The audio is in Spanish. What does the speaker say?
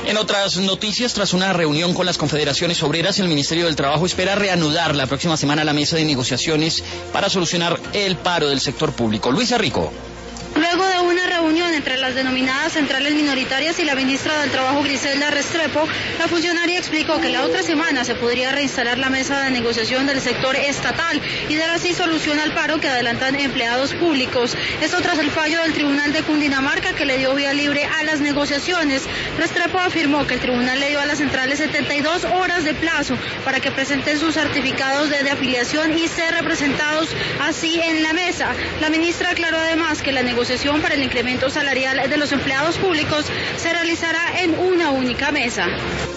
En otras noticias, tras una reunión con las confederaciones obreras, el Ministerio del Trabajo espera reanudar la próxima semana la mesa de negociaciones para solucionar el paro del sector público. Luisa Rico. Luego de una reunión entre las denominadas centrales minoritarias y la ministra del Trabajo, Griselda Restrepo, la funcionaria explicó que la otra semana se podría reinstalar la mesa de negociación del sector estatal y dar así solución al paro que adelantan empleados públicos. Esto tras el fallo del Tribunal de Cundinamarca que le dio vía libre a las negociaciones. Restrepo afirmó que el tribunal le dio a las centrales 72 horas de plazo para que presenten sus certificados de afiliación y ser representados así en la mesa. La ministra aclaró además que la negociación para el incremento salarial de los empleados públicos se realizará en una única mesa.